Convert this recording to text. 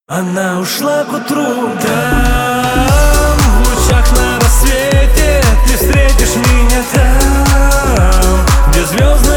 Она ушла к утру, там, в лучах на рассвете ты встретишь меня там, где звезды